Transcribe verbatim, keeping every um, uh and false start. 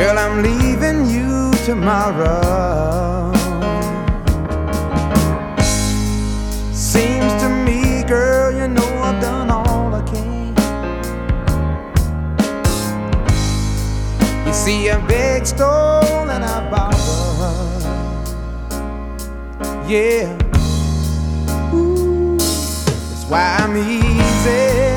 Girl, I'm leaving you tomorrow. Seems to me, girl, you know I've done all I can. You see, I begged, stole, and I borrowed. Yeah, ooh, that's why I'm easy.